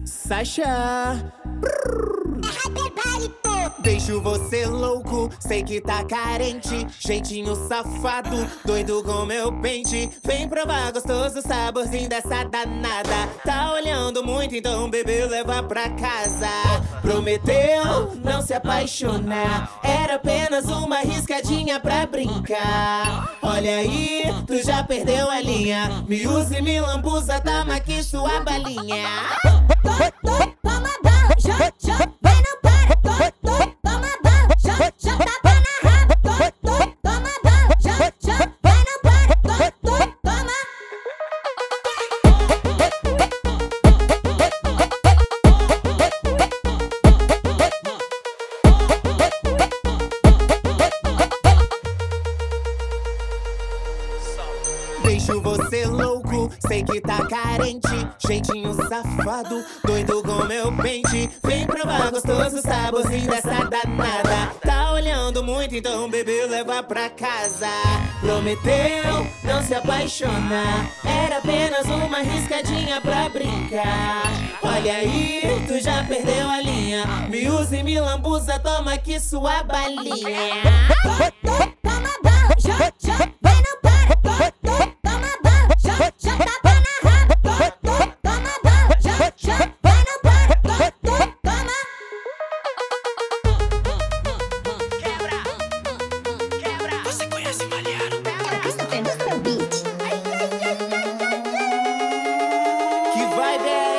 Sasha. Deixo você louco, sei que tá carente. Jeitinho safado, doido com meu pente. Vem provar gostoso saborzinho dessa danada. Tá olhando muito, então bebê leva pra casa. Prometeu não se apaixonar, era apenas uma riscadinha pra brincar. Olha aí, tu já perdeu a linha. Me usa e me lambuza, tama aqui sua balinha. Toma bala, já, vem não para. Toma bala, já, tapa na raba. Toma bala, já, vem não para. Toma. Deixo você louco, sei que tá carente. Jeitinho safado, doido com meu pente. Vem provar gostoso saborzinho dessa danada. Tá olhando muito, então bebê leva pra casa. Prometeu não se apaixonar, era apenas uma riscadinha pra brincar. Olha aí, tu já perdeu a linha. Me usa e me lambuza, toma aqui sua balinha. Toma bala, já, vem não para. Toma bala, já, tapa na raba. Toma bala, já, vem não para. Toma. Quebra. Você conhece Malharo? Que vibe é